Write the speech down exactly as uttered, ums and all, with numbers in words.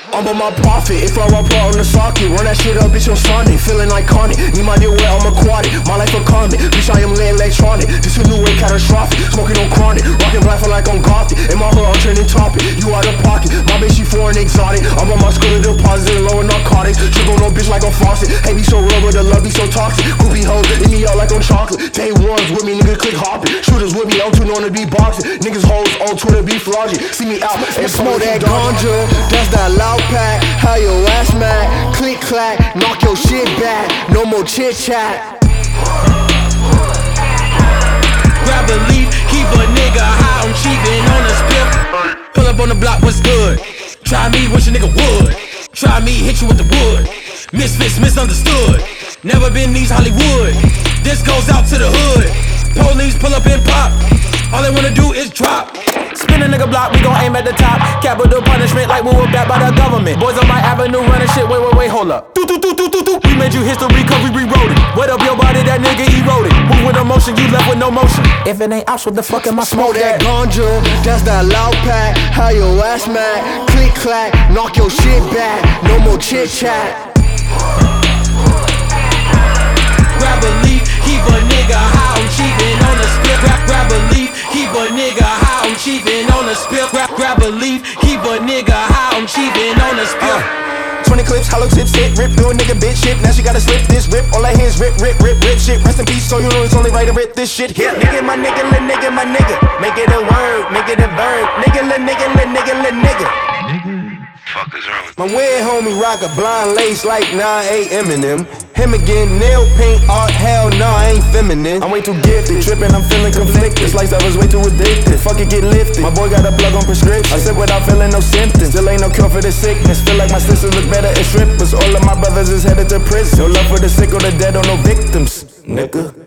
I'm on my profit, if I walk out on the socket, run that shit up, bitch, on Sunday. Feeling iconic, need my deal where I'm aquatic. My life a convict, bitch, I am lit electronic. This a new way catastrophic, smoking on chronic. Rockin' black for like I'm gothic. In my hood, I'm trending topic, you out of pocket. My bitch, she foreign exotic. I'm on my school of deposit, lower narcotics. Trip on no bitch like I'm faucet. Hate me so real, but the love be so toxic. Groupie hoes, eat me out like I'm chocolate. Day ones with me, nigga, click hopping. Shooters with me, I'm too known to be boxing. Niggas hoes on Twitter be flogging. See me out and smoke that ganja. That's that loud pack. How your ass mad? Click clack, knock your shit back. No more chit chat. Grab a leaf, keep a nigga high on cheapin' on the spip. Pull up on the block, what's good? Try me, wish a nigga would. Try me, hit you with the wood. Misfits, misunderstood. Never been these Hollywood. This goes out to the hood. Police pull up and pop. All they wanna do is drop. Spin a nigga block, we gon' aim at the top. Capital punishment like we were backed by the government. Boys on my avenue running shit, wait, wait, wait, hold up. Do, do, do, do, do, do. We made you history, cause we rewrote it. Wet up your body, that nigga eroded. Move with emotion, you left with no motion. If it ain't ops, what the fuck am I Smoke smoke that that? ganja, that's that loud pack. How your ass mad? Click clack, knock your shit back. No more chit chat. Grab a leaf, keep a nigga high on cheapin' on the spit. Grab, grab a leaf, keep a nigga high on cheapin' on the spit. Grab, grab a leaf, keep a nigga high on cheapin' on the spit. Uh, twenty clips, hollow tips, hit, rip, do a nigga bitch shit. Now she gotta slip this, rip, all her hands rip, rip, rip, rip shit. Rest in peace, so you know it's only right to rip this shit. Yeah, nigga, my nigga, lil' nigga, my nigga. Make it a word, make it a verb. Nigga, lil' nigga, lil' nigga, lil' nigga. Fuck is wrong with My weird homie rock a blind lace like nine eight Eminem. Him again, nail paint art, hell nah, I ain't feminine. I'm way too gifted, trippin', I'm feeling conflicted. This lifestyle was way too addicted, fuck it, get lifted. My boy got a plug on prescription, I sip without feeling no symptoms. Still ain't no cure for the sickness, feel like my sisters look better as strippers. All of my brothers is headed to prison. No love for the sick or the dead or no victims, nigga.